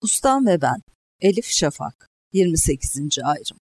Ustam ve ben. Elif Şafak. 28. ayrım.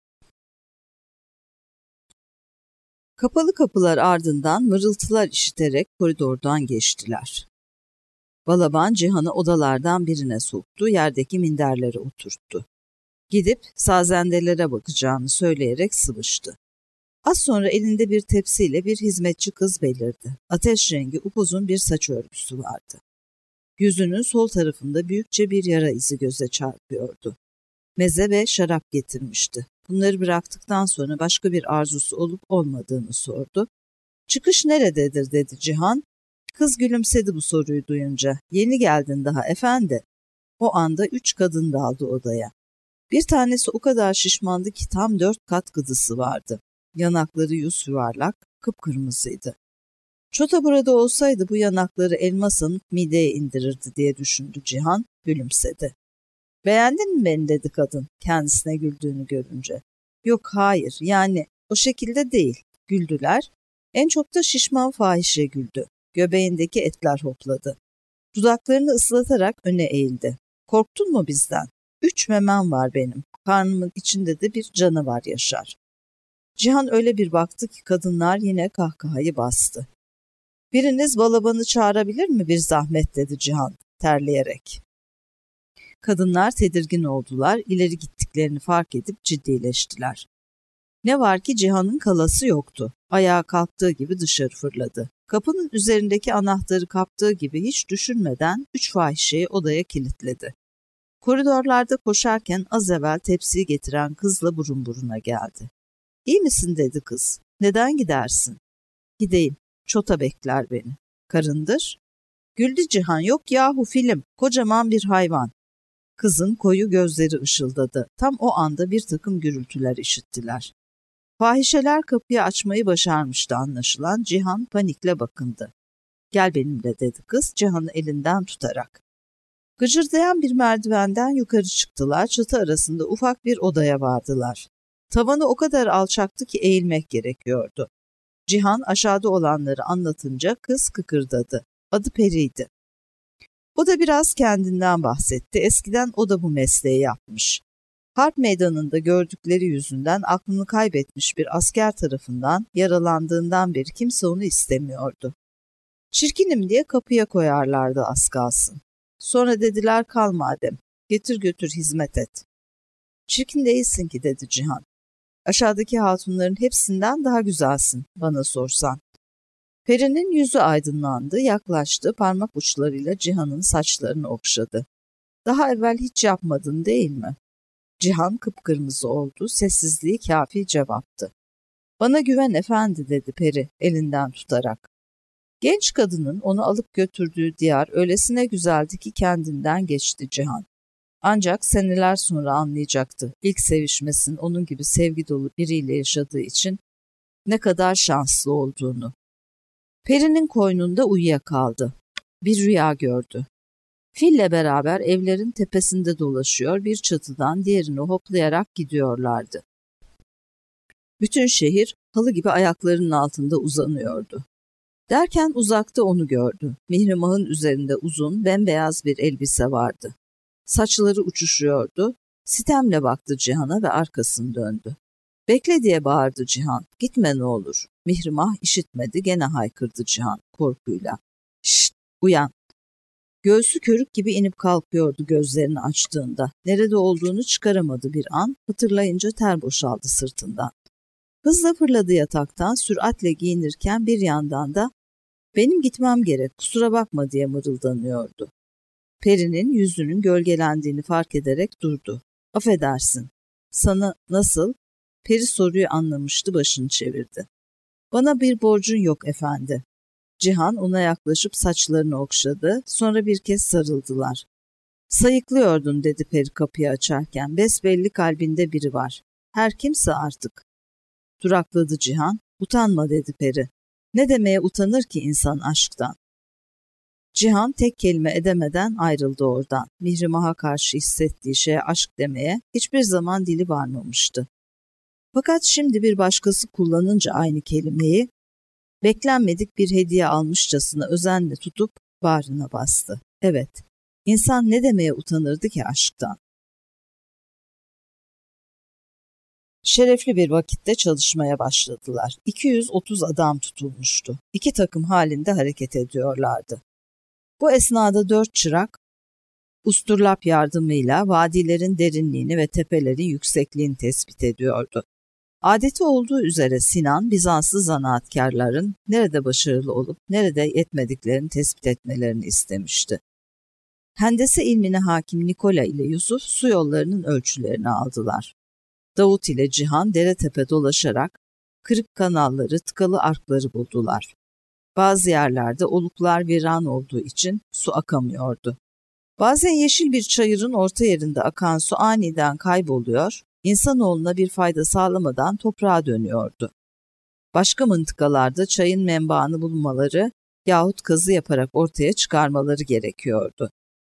Kapalı kapılar ardından mırıltılar işiterek koridordan geçtiler. Balaban Cihan'ı odalardan birine soktu, yerdeki minderlere oturttu. Gidip sazendelere bakacağını söyleyerek sıvıştı. Az sonra elinde bir tepsiyle bir hizmetçi kız belirdi. Ateş rengi upuzun bir saç örgüsü vardı. Yüzünün sol tarafında büyükçe bir yara izi göze çarpıyordu. Meze ve şarap getirmişti. Bunları bıraktıktan sonra başka bir arzusu olup olmadığını sordu. "Çıkış nerededir?" dedi Cihan. Kız gülümsedi bu soruyu duyunca. "Yeni geldin daha efendi." O anda 3 kadın daldı odaya. Bir tanesi o kadar şişmandı ki tam 4 kat gıdısı vardı. Yanakları yüz yuvarlak, kıpkırmızıydı. Çota burada olsaydı bu yanakları elma sanıp mideye indirirdi diye düşündü Cihan, gülümsedi. "Beğendin mi beni?" dedi kadın, kendisine güldüğünü görünce. "Yok, hayır, yani o şekilde değil." Güldüler. En çok da şişman fahişe güldü. Göbeğindeki etler hopladı. Dudaklarını ıslatarak öne eğildi. "Korktun mu bizden? 3 memem var benim. Karnımın içinde de bir canavar yaşar." Cihan öyle bir baktı ki kadınlar yine kahkahayı bastı. "Biriniz balabanı çağırabilir mi bir zahmet?" dedi Cihan terleyerek. Kadınlar tedirgin oldular, ileri gittiklerini fark edip ciddileştiler. Ne var ki Cihan'ın kalası yoktu. Ayağa kalktığı gibi dışarı fırladı. Kapının üzerindeki anahtarı kaptığı gibi hiç düşünmeden 3 fahişeyi odaya kilitledi. Koridorlarda koşarken az evvel tepsiyi getiren kızla burun buruna geldi. "İyi misin?" dedi kız. "Neden gidersin?" "Gideyim. Çota bekler beni." "Karındır?" Güldü Cihan. "Yok yahu, film. Kocaman bir hayvan." Kızın koyu gözleri ışıldadı. Tam o anda bir takım gürültüler işittiler. Fahişeler kapıyı açmayı başarmıştı anlaşılan. Cihan panikle bakındı. "Gel benimle," dedi kız Cihan'ı elinden tutarak. Gıcırdayan bir merdivenden yukarı çıktılar. Çatı arasında ufak bir odaya vardılar. Tavanı o kadar alçaktı ki eğilmek gerekiyordu. Cihan aşağıda olanları anlatınca kız kıkırdadı. Adı Peri'ydi. O da biraz kendinden bahsetti. Eskiden o da bu mesleği yapmış. Harp meydanında gördükleri yüzünden aklını kaybetmiş bir asker tarafından yaralandığından beri kimse onu istemiyordu. Çirkinim diye kapıya koyarlardı az kalsın. Sonra dediler, "Kal madem, getir götür hizmet et." "Çirkin değilsin ki," dedi Cihan. "Aşağıdaki hatunların hepsinden daha güzelsin bana sorsan." Peri'nin yüzü aydınlandı, yaklaştı, parmak uçlarıyla Cihan'ın saçlarını okşadı. "Daha evvel hiç yapmadın değil mi?" Cihan kıpkırmızı oldu, sessizliği kafi cevaptı. "Bana güven efendi," dedi Peri elinden tutarak. Genç kadının onu alıp götürdüğü diyar öylesine güzeldi ki kendinden geçti Cihan. Ancak seneler sonra anlayacaktı ilk sevişmesinin onun gibi sevgi dolu biriyle yaşadığı için ne kadar şanslı olduğunu. Peri'nin koynunda uyuyakaldı. Bir rüya gördü. Fille beraber evlerin tepesinde dolaşıyor, bir çatıdan diğerine hoplayarak gidiyorlardı. Bütün şehir halı gibi ayaklarının altında uzanıyordu. Derken uzakta onu gördü. Mihrimah'ın üzerinde uzun, bembeyaz bir elbise vardı. Saçları uçuşuyordu. Sitemle baktı Cihan'a ve arkasını döndü. "Bekle," diye bağırdı Cihan. "Gitme ne olur." Mihrimah işitmedi, gene haykırdı Cihan korkuyla. "Şşt, uyan." Göğsü körük gibi inip kalkıyordu gözlerini açtığında. Nerede olduğunu çıkaramadı bir an, hatırlayınca ter boşaldı sırtından. Hızla fırladı yataktan, süratle giyinirken bir yandan da "Benim gitmem gerek, kusura bakma," diye mırıldanıyordu. Peri'nin yüzünün gölgelendiğini fark ederek durdu. "Affedersin. Sana nasıl?" Peri soruyu anlamıştı, başını çevirdi. "Bana bir borcun yok efendi." Cihan ona yaklaşıp saçlarını okşadı, sonra bir kez sarıldılar. "Sayıklıyordun," dedi Peri kapıyı açarken. "Besbelli kalbinde biri var. Her kimse artık." Durakladı Cihan. "Utanma," dedi Peri. "Ne demeye utanır ki insan aşktan?" Cihan tek kelime edemeden ayrıldı oradan. Mihrimah'a karşı hissettiği şeye aşk demeye hiçbir zaman dili varmamıştı. Fakat şimdi bir başkası kullanınca aynı kelimeyi beklenmedik bir hediye almışçasına özenle tutup bağrına bastı. Evet, İnsan ne demeye utanırdı ki aşktan? Şerefli bir vakitte çalışmaya başladılar. 230 adam tutulmuştu. 2 takım halinde hareket ediyorlardı. Bu esnada 4 çırak, usturlap yardımıyla vadilerin derinliğini ve tepelerin yüksekliğini tespit ediyordu. Adeti olduğu üzere Sinan, Bizanslı zanaatkarların nerede başarılı olup nerede yetmediklerini tespit etmelerini istemişti. Hendese ilmine hakim Nikola ile Yusuf su yollarının ölçülerini aldılar. Davut ile Cihan dere tepe dolaşarak kırık kanalları, tıkalı arkları buldular. Bazı yerlerde oluklar viran olduğu için su akamıyordu. Bazen yeşil bir çayırın orta yerinde akan su aniden kayboluyor, insanoğluna bir fayda sağlamadan toprağa dönüyordu. Başka mıntıkalarda çayın menbaını bulmaları yahut kazı yaparak ortaya çıkarmaları gerekiyordu.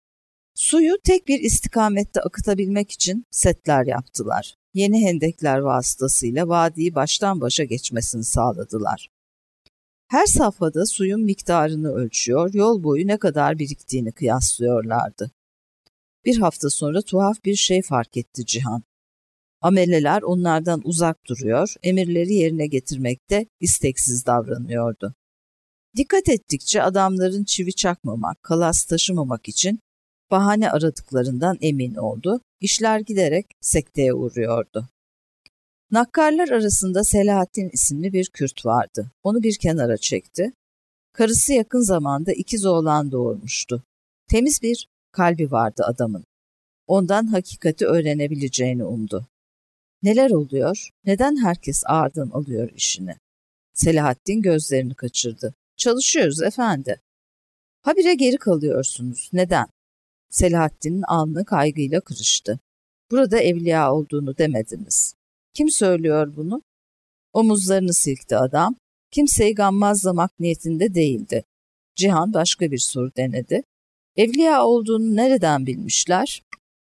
Suyu tek bir istikamette akıtabilmek için setler yaptılar. Yeni hendekler vasıtasıyla vadiyi baştan başa geçmesini sağladılar. Her safhada suyun miktarını ölçüyor, yol boyu ne kadar biriktiğini kıyaslıyorlardı. Bir hafta sonra tuhaf bir şey fark etti Cihan. Ameleler onlardan uzak duruyor, emirleri yerine getirmekte isteksiz davranıyordu. Dikkat ettikçe adamların çivi çakmamak, kalas taşımamak için bahane aradıklarından emin oldu, işler giderek sekteye uğruyordu. Nakkarlar arasında Selahattin isimli bir Kürt vardı. Onu bir kenara çekti. Karısı yakın zamanda 2 oğlan doğurmuştu. Temiz bir kalbi vardı adamın. Ondan hakikati öğrenebileceğini umdu. Neler oluyor? Neden herkes ağırdan alıyor işini? Selahattin gözlerini kaçırdı. Çalışıyoruz efendi. Habire geri kalıyorsunuz. Neden? Selahattin'in alnı kaygıyla kırıştı. Burada evliya olduğunu demediniz. Kim söylüyor bunu? Omuzlarını silkti adam. Kimseyi gammazlamak niyetinde değildi. Cihan başka bir soru denedi. Evliya olduğunu nereden bilmişler?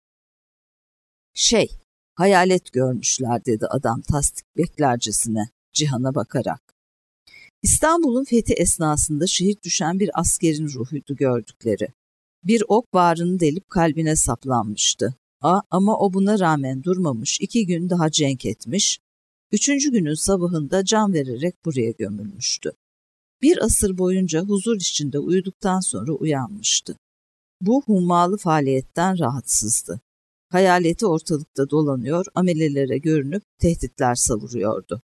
Hayalet görmüşler dedi adam tasdik beklercesine Cihan'a bakarak. İstanbul'un fethi esnasında şehit düşen bir askerin ruhuydu gördükleri. Bir ok bağrını delip kalbine saplanmıştı. Ama o buna rağmen durmamış, 2 gün daha cenk etmiş, 3. günün sabahında can vererek buraya gömülmüştü. 1 asır boyunca huzur içinde uyuduktan sonra uyanmıştı. Bu hummalı faaliyetten rahatsızdı. Hayaleti ortalıkta dolanıyor, amelelere görünüp tehditler savuruyordu.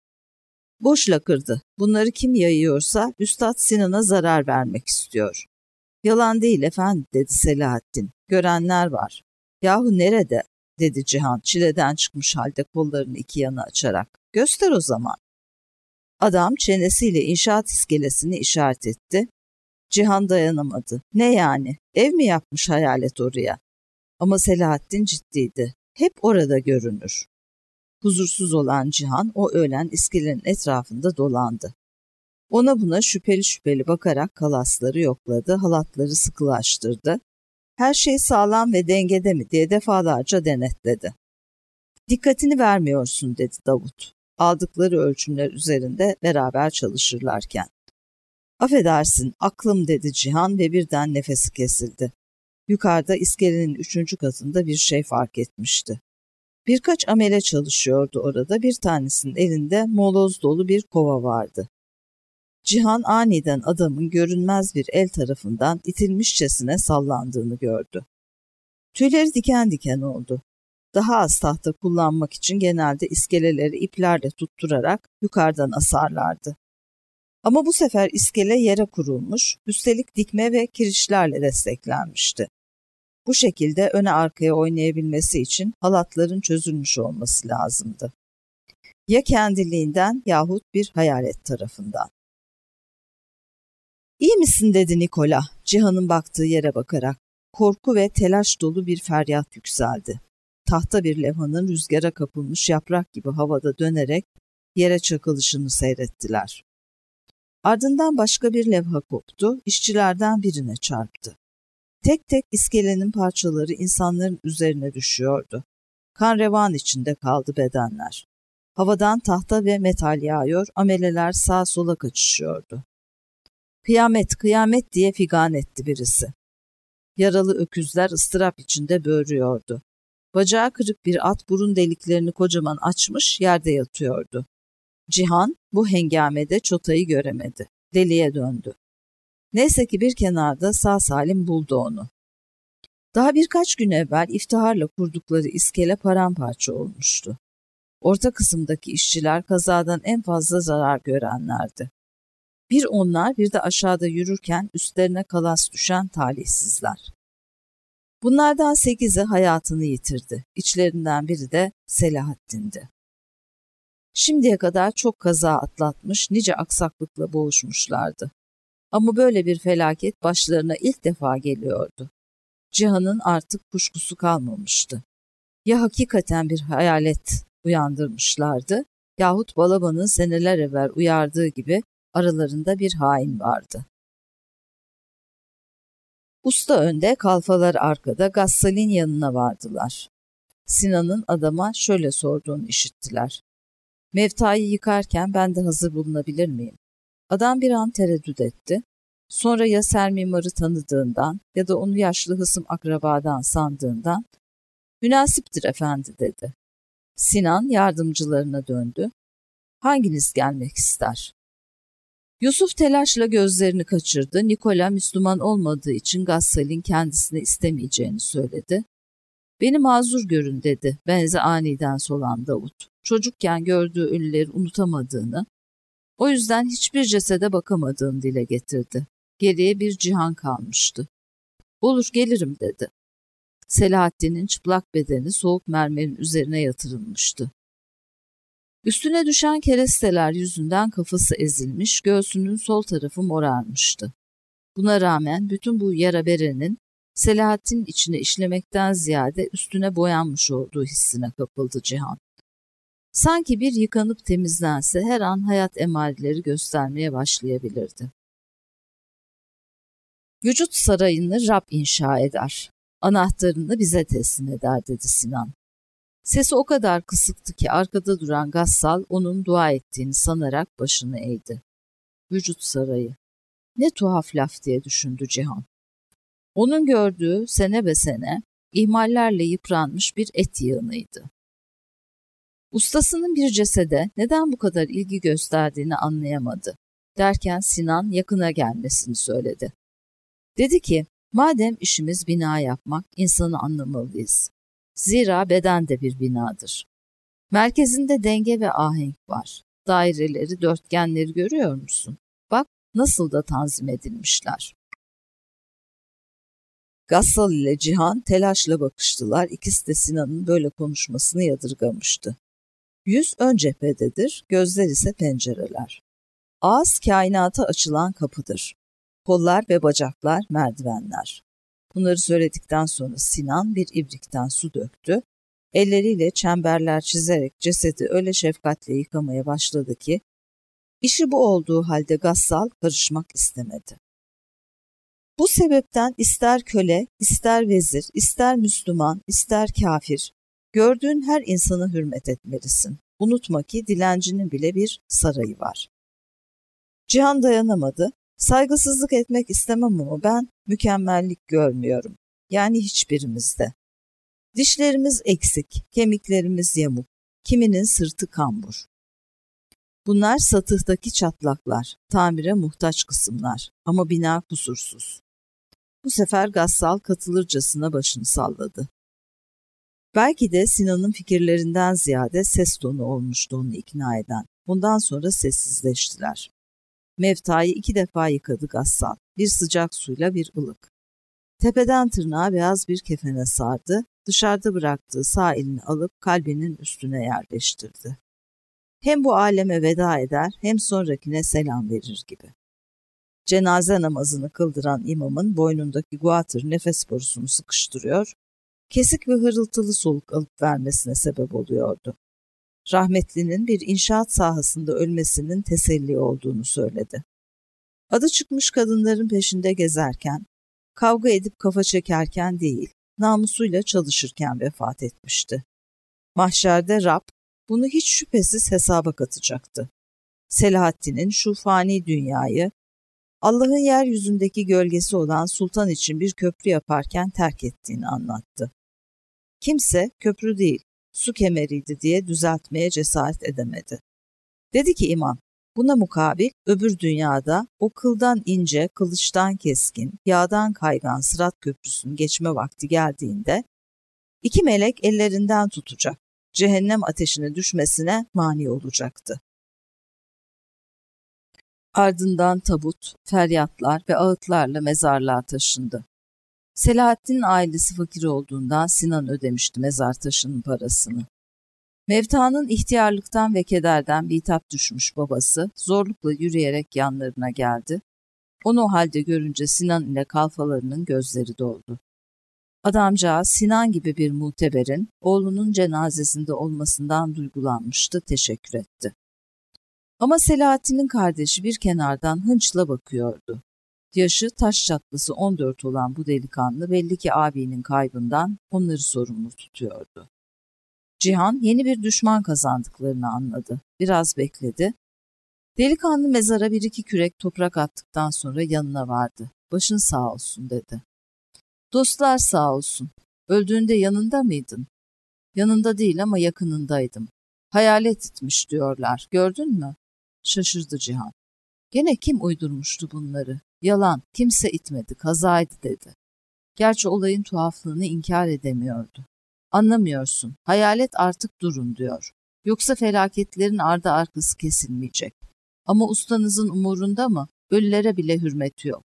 Boş lakırdı, bunları kim yayıyorsa Üstad Sinan'a zarar vermek istiyor. Yalan değil efendi dedi Selahattin, görenler var. Yahu nerede? Dedi Cihan çileden çıkmış halde kollarını 2 yana açarak. Göster o zaman. Adam çenesiyle inşaat iskelesini işaret etti. Cihan dayanamadı. Ne yani? Ev mi yapmış hayalet oraya? Ama Selahattin ciddiydi. Hep orada görünür. Huzursuz olan Cihan o öğlen iskelenin etrafında dolandı. Ona buna şüpheli şüpheli bakarak kalasları yokladı, halatları sıkılaştırdı. Her şey sağlam ve dengede mi diye defalarca denetledi. Dikkatini vermiyorsun dedi Davut. Aldıkları ölçümler üzerinde beraber çalışırlarken. Affedersin aklım dedi Cihan ve birden nefesi kesildi. Yukarıda iskelenin 3. katında bir şey fark etmişti. Birkaç amele çalışıyordu orada, bir tanesinin elinde moloz dolu bir kova vardı. Cihan aniden adamın görünmez bir el tarafından itilmişçesine sallandığını gördü. Tüyleri diken diken oldu. Daha az tahta kullanmak için genelde iskeleleri iplerle tutturarak yukarıdan asarlardı. Ama bu sefer iskele yere kurulmuş, üstelik dikme ve kirişlerle desteklenmişti. Bu şekilde öne arkaya oynayabilmesi için halatların çözülmüş olması lazımdı. Ya kendiliğinden yahut bir hayalet tarafından. İyi misin dedi Nikola, Cihan'ın baktığı yere bakarak. Korku ve telaş dolu bir feryat yükseldi. Tahta bir levhanın rüzgara kapılmış yaprak gibi havada dönerek yere çakılışını seyrettiler. Ardından başka bir levha koptu, işçilerden birine çarptı. Tek tek iskelenin parçaları insanların üzerine düşüyordu. Kan revan içinde kaldı bedenler. Havadan tahta ve metal yağıyor, ameleler sağa sola kaçışıyordu. Kıyamet, kıyamet diye figan etti birisi. Yaralı öküzler ıstırap içinde böğürüyordu. Bacağı kırık bir at burun deliklerini kocaman açmış yerde yatıyordu. Cihan bu hengamede çotayı göremedi. Deliye döndü. Neyse ki bir kenarda sağ salim buldu onu. Daha birkaç gün evvel iftiharla kurdukları iskele paramparça olmuştu. Orta kısımdaki işçiler kazadan en fazla zarar görenlerdi. Bir onlar, bir de aşağıda yürürken üstlerine kalas düşen talihsizler. Bunlardan 8'i hayatını yitirdi. İçlerinden biri de Selahattin'di. Şimdiye kadar çok kaza atlatmış, nice aksaklıkla boğuşmuşlardı. Ama böyle bir felaket başlarına ilk defa geliyordu. Cihan'ın artık kuşkusu kalmamıştı. Ya hakikaten bir hayalet uyandırmışlardı, yahut Balaban'ın seneler evvel uyardığı gibi aralarında bir hain vardı. Usta önde, kalfalar arkada Gassal'in yanına vardılar. Sinan'ın adama şöyle sorduğunu işittiler. Mevtayı yıkarken ben de hazır bulunabilir miyim? Adam bir an tereddüt etti. Sonra ya sermimarı tanıdığından ya da onu yaşlı hısım akrabadan sandığından münasiptir efendi dedi. Sinan yardımcılarına döndü. Hanginiz gelmek ister? Yusuf telaşla gözlerini kaçırdı. Nikola Müslüman olmadığı için Gassal'in kendisini istemeyeceğini söyledi. Beni mazur görün dedi benze aniden solan Davut. Çocukken gördüğü ölüleri unutamadığını, o yüzden hiçbir cesede bakamadığını dile getirdi. Geriye bir Cihan kalmıştı. Olur gelirim dedi. Selahattin'in çıplak bedeni soğuk mermerin üzerine yatırılmıştı. Üstüne düşen keresteler yüzünden kafası ezilmiş, göğsünün sol tarafı morarmıştı. Buna rağmen bütün bu yara berenin Selahattin içine işlemekten ziyade üstüne boyanmış olduğu hissine kapıldı Cihan. Sanki bir yıkanıp temizlense her an hayat emareleri göstermeye başlayabilirdi. Vücut sarayını Rab inşa eder. Anahtarını bize teslim eder dedi Sinan. Sesi o kadar kısıktı ki arkada duran Gassal onun dua ettiğini sanarak başını eğdi. Vücut sarayı. Ne tuhaf laf diye düşündü Cihan. Onun gördüğü sene be sene ihmallerle yıpranmış bir et yığınıydı. Ustasının bir cesede neden bu kadar ilgi gösterdiğini anlayamadı. Derken Sinan yakına gelmesini söyledi. Dedi ki, madem işimiz bina yapmak, insanı anlamalıyız. Zira beden de bir binadır. Merkezinde denge ve ahenk var. Daireleri, dörtgenleri görüyor musun? Bak nasıl da tanzim edilmişler. Gassal ile Cihan telaşla bakıştılar. İkisi de Sinan'ın böyle konuşmasını yadırgamıştı. Yüz ön cephededir, gözler ise pencereler. Ağız kainata açılan kapıdır. Kollar ve bacaklar merdivenler. Bunları söyledikten sonra Sinan bir ibrikten su döktü. Elleriyle çemberler çizerek cesedi öyle şefkatle yıkamaya başladı ki, işi bu olduğu halde Gassal karışmak istemedi. Bu sebepten ister köle, ister vezir, ister Müslüman, ister kafir, gördüğün her insana hürmet etmelisin. Unutma ki dilencinin bile bir sarayı var. Cihan dayanamadı. Saygısızlık etmek istemem ama ben mükemmellik görmüyorum. Yani hiçbirimizde. Dişlerimiz eksik, kemiklerimiz yamuk, kiminin sırtı kambur. Bunlar satıhtaki çatlaklar, tamire muhtaç kısımlar ama bina kusursuz. Bu sefer Gassal katılırcasına başını salladı. Belki de Sinan'ın fikirlerinden ziyade ses tonu olmuştu onu ikna eden. Bundan sonra sessizleştiler. Mevtayı 2 defa yıkadı Gassal. Bir sıcak suyla bir ılık. Tepeden tırnağa beyaz bir kefene sardı. Dışarıda bıraktığı sağ elini alıp kalbinin üstüne yerleştirdi. Hem bu aleme veda eder hem sonrakine selam verir gibi. Cenaze namazını kıldıran imamın boynundaki guatr nefes borusunu sıkıştırıyor, kesik ve hırıltılı soluk alıp vermesine sebep oluyordu. Rahmetlinin bir inşaat sahasında ölmesinin teselli olduğunu söyledi. Adı çıkmış kadınların peşinde gezerken, kavga edip kafa çekerken değil, namusuyla çalışırken vefat etmişti. Mahşerde Rab bunu hiç şüphesiz hesaba katacaktı. Selahattin'in şu fani dünyayı Allah'ın yeryüzündeki gölgesi olan sultan için bir köprü yaparken terk ettiğini anlattı. Kimse köprü değil, su kemeriydi diye düzeltmeye cesaret edemedi. Dedi ki imam, buna mukabil öbür dünyada o kıldan ince, kılıçtan keskin, yağdan kaygan Sırat Köprüsü'nün geçme vakti geldiğinde 2 melek ellerinden tutacak, cehennem ateşine düşmesine mani olacaktı. Ardından tabut, feryatlar ve ağıtlarla mezarlığa taşındı. Selahaddin'in ailesi fakir olduğundan Sinan ödemişti mezar taşının parasını. Mevtanın ihtiyarlıktan ve kederden bitap düşmüş babası zorlukla yürüyerek yanlarına geldi. Onu o halde görünce Sinan ile kalfalarının gözleri doldu. Adamcağız Sinan gibi bir muteberin oğlunun cenazesinde olmasından duygulanmıştı, teşekkür etti. Ama Selahaddin'in kardeşi bir kenardan hınçla bakıyordu. Yaşı taş çatlısı 14 olan bu delikanlı belli ki abinin kaybından onları sorumlu tutuyordu. Cihan yeni bir düşman kazandıklarını anladı. Biraz bekledi. Delikanlı mezara 1-2 kürek toprak attıktan sonra yanına vardı. Başın sağ olsun dedi. Dostlar sağ olsun. Öldüğünde yanında mıydın? Yanında değil ama yakınındaydım. Hayalet itmiş diyorlar. Gördün mü? Şaşırdı Cihan. Gene kim uydurmuştu bunları? Yalan, kimse itmedi, kazaydı dedi. Gerçi olayın tuhaflığını inkar edemiyordu. Anlamıyorsun, hayalet artık durun diyor. Yoksa felaketlerin ardı arkası kesilmeyecek. Ama ustanızın umurunda mı? Ölülere bile hürmeti yok.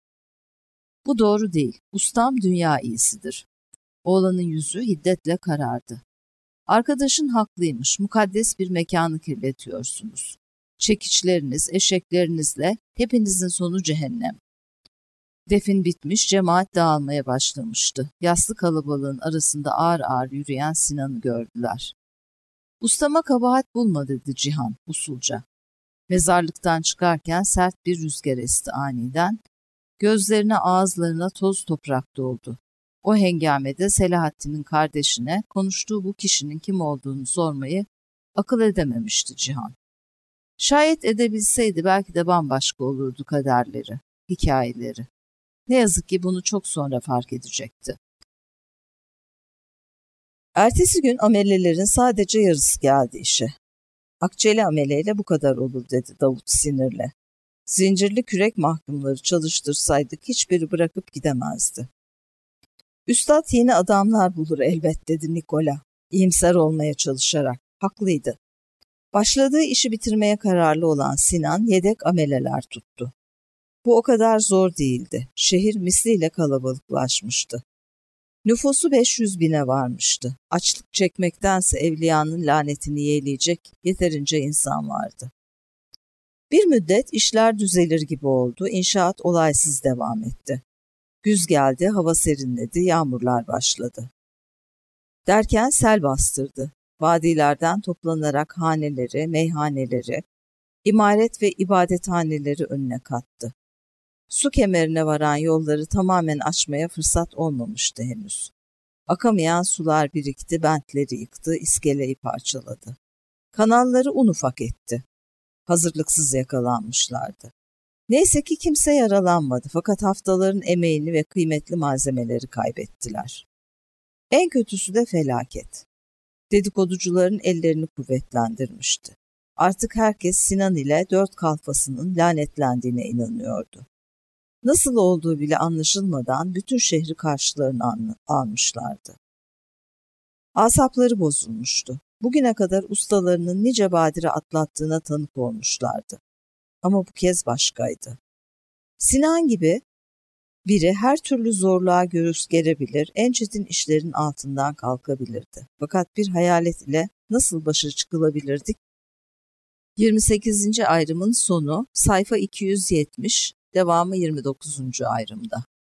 Bu doğru değil, ustam dünya iyisidir. Oğlanın yüzü hiddetle karardı. Arkadaşın haklıymış, mukaddes bir mekanı kirletiyorsunuz. Çekiçleriniz, eşeklerinizle hepinizin sonu cehennem. Defin bitmiş, cemaat dağılmaya başlamıştı. Yaslı kalabalığın arasında ağır ağır yürüyen Sinan'ı gördüler. Ustama kabahat bulma dedi Cihan usulca. Mezarlıktan çıkarken sert bir rüzgar esti aniden. Gözlerine ağızlarına toz toprak doldu. O hengamede Selahaddin'in kardeşine konuştuğu bu kişinin kim olduğunu sormayı akıl edememişti Cihan. Şayet edebilseydi belki de bambaşka olurdu kaderleri, hikayeleri. Ne yazık ki bunu çok sonra fark edecekti. Ertesi gün amelelerin sadece yarısı geldi işe. Akçeli ameleyle bu kadar olur dedi Davut sinirle. Zincirli kürek mahkumları çalıştırsaydık hiçbiri bırakıp gidemezdi. Üstad yeni adamlar bulur elbet dedi Nikola, iyimser olmaya çalışarak. Haklıydı. Başladığı işi bitirmeye kararlı olan Sinan yedek ameleler tuttu. Bu o kadar zor değildi. Şehir misliyle kalabalıklaşmıştı. Nüfusu 500 bine varmıştı. Açlık çekmektense evliyanın lanetini yeğleyecek yeterince insan vardı. Bir müddet işler düzelir gibi oldu, inşaat olaysız devam etti. Güz geldi, hava serinledi, yağmurlar başladı. Derken sel bastırdı. Vadilerden toplanarak haneleri, meyhaneleri, imaret ve ibadethaneleri önüne kattı. Su kemerine varan yolları tamamen açmaya fırsat olmamıştı henüz. Akamayan sular birikti, bentleri yıktı, iskeleyi parçaladı. Kanalları un ufak etti. Hazırlıksız yakalanmışlardı. Neyse ki kimse yaralanmadı fakat haftaların emeğini ve kıymetli malzemeleri kaybettiler. En kötüsü de felaket. Dedikoducuların ellerini kuvvetlendirmişti. Artık herkes Sinan ile 4 kalfasının lanetlendiğine inanıyordu. Nasıl olduğu bile anlaşılmadan bütün şehri karşılarına almışlardı. Asapları bozulmuştu. Bugüne kadar ustalarının nice badire atlattığına tanık olmuşlardı. Ama bu kez başkaydı. Sinan gibi biri her türlü zorluğa göğüs gerebilir, en çetin işlerin altından kalkabilirdi. Fakat bir hayalet ile nasıl başa çıkılabilirdi? 28. ayrımın sonu sayfa 270, devamı 29. ayrımda.